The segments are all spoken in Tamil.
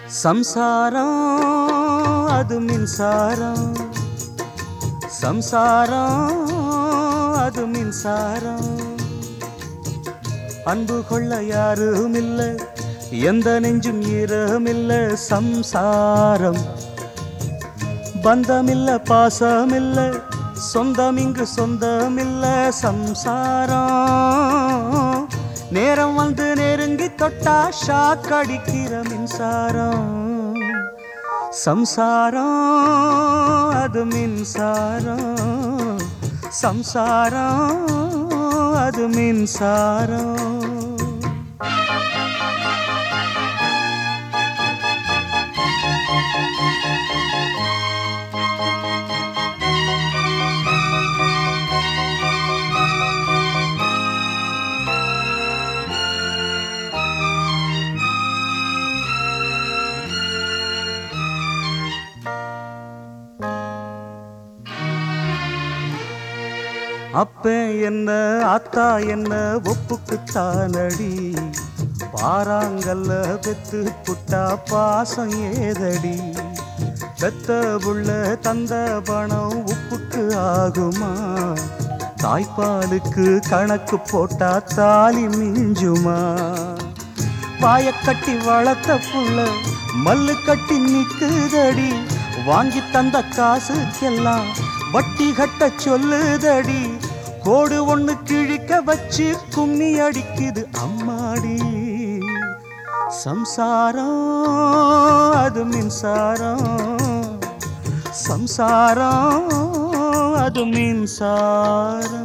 சம்சாரம் அது மின்சாரம், சம்சாரம் அது மின்சாரம். அன்பு கொள்ள யாரும் இல்ல, எந்த நெஞ்சும் ஈரமில்ல. சம்சாரம் பந்தமில்ல, பாசமில்ல, சொந்தம் இங்கு சொந்தமில்ல. சம்சாரம் நேரம் வந்து நெருங்கி தொட்டா ஷாக் அடிக்கிற மின்சாரம். சம்சாரம் அது மின்சாரம், சம்சாரம் அது மின்சாரம். அப்ப என்ன அத்தா என்ன ஒப்புக்குத்தானடி, பாறாங்கல்ல பெத்து புட்டா பாசம் ஏதடி. பெத்த புள்ள தந்த பணம் உப்புக்கு ஆகுமா, தாய்ப்பாலுக்கு கணக்கு போட்டா தாலி மிஞ்சுமா. வாயக்கட்டி வளர்த்த புள்ள மல்லு கட்டி நிக்குதடி, வாங்கி தந்த காசுக்கெல்லாம் வட்டி கட்ட சொல்லுதடி. கோடு ஒண்ணு கிழிக்க வச்சு கும்மி அடிக்குது அம்மாடி. சம்சாரம் அது மின்சாரம், சம்சாரம் அது மின்சாரம்.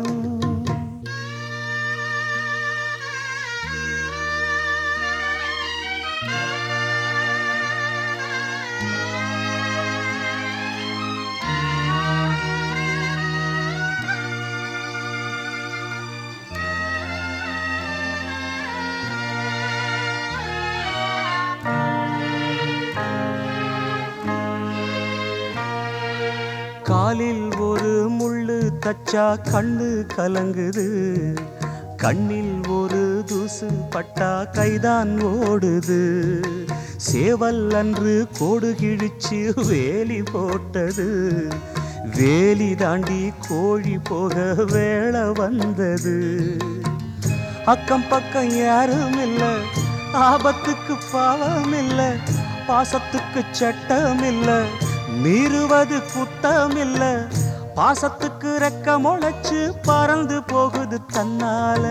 காலில் ஒரு முள்ளு தச்சா கண்ணு கலங்குது, கண்ணில் ஒரு தூசு பட்டா கைதான் ஓடுது. சேவல் அன்று கோடு கிழிச்சு வேலி போட்டது, வேலி தாண்டி கோழி போக வேளை வந்தது. அக்கம் பக்கம் யாரும் இல்ல, ஆபத்துக்கு பாவம் இல்ல, பாசத்துக்கு சட்டம் இல்ல, மீறுவது குத்தமில்ல. பாசத்துக்கு ரெக்க முளைச்சு பறந்து போகுது தன்னால.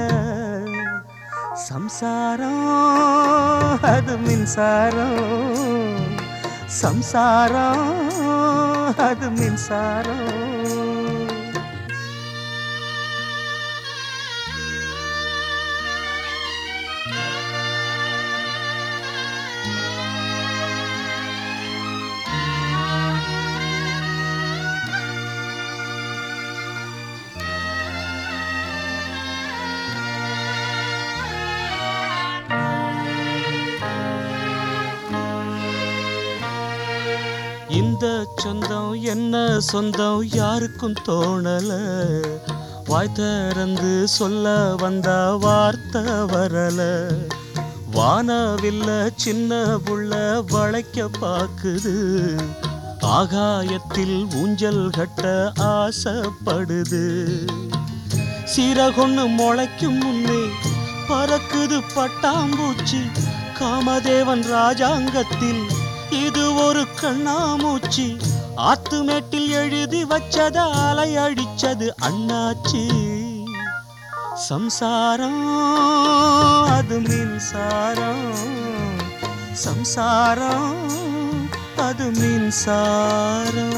சம்சாரம் அது மின்சாரம், சம்சாரம் அது மின்சாரம். இந்த சொந்தம் என்ன சொந்தம் யாருக்கும் தோணல, வாய் திறந்து சொல்ல வந்தா வார்த்தை வரல. வானவில்ல சின்ன புள்ள வளைக்க பாக்குது, ஆகாயத்தில் ஊஞ்சல் கட்ட ஆசைப்படுது. சீரகொன்னு முளைக்கும் முன்னே பறக்குது பட்டாம்பூச்சி, காமதேவன் ராஜாங்கத்தில் இது ஒரு கண்ணாமூச்சி. ஆத்துமேட்டில் எழுதி வச்சத அலை அடிச்சது அண்ணாச்சி. சம்சாரம் அது மின்சாரம், சம்சாரம் அது மின்சாரம்.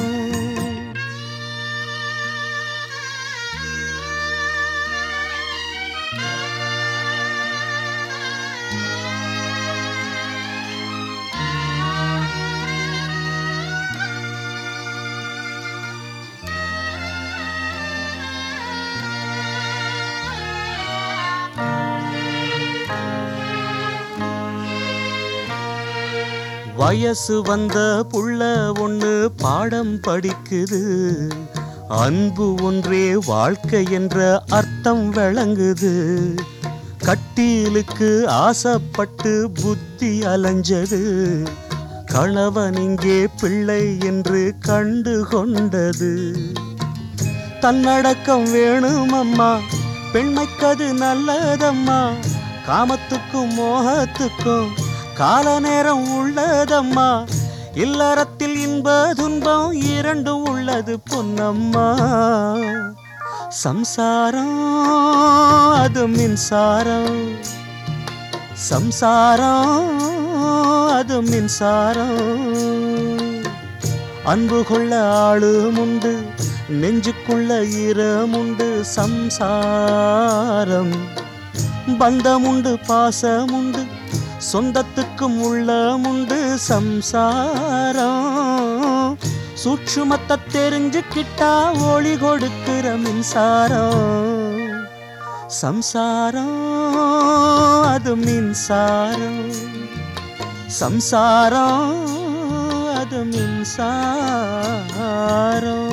வயசு வந்த புள்ள ஒண்ணு பாடம் படிக்குது, அன்பு ஒன்றே வாழ்க்கை என்ற அர்த்தம் விளங்குது. கட்டிலுக்கு ஆசைப்பட்டு புத்தி அலைஞ்சது, கணவன் இங்கே பிள்ளை என்று கண்டு கொண்டது. தன்னடக்கம் வேணும் அம்மா, பெண்மைக்கது நல்லதம்மா. காமத்துக்கும் மோகத்துக்கும் கால நேரம் உள்ளதம்மா. இல்லறத்தில் இன்ப துன்பம் இரண்டும் உள்ளது பொன்னம்மா. சம்சாரம் அது மின்சாரம், சம்சாரம் அது மின்சாரம். அன்பு கொள்ள ஆளும் உண்டு, நெஞ்சுக்குள்ள ஈரமுண்டு. சம்சாரம் பந்தமுண்டு, பாசமுண்டு, சொந்தத்துக்கும் உள்ளமுண்டு. சம்சாரம் சூட்சுமத்தை தெரிஞ்சுக்கிட்டா ஒளி கொடுக்கிற மின்சாரம். சம்சாரம் அது மின்சாரம், சம்சாரம் அது மின்சாரம்.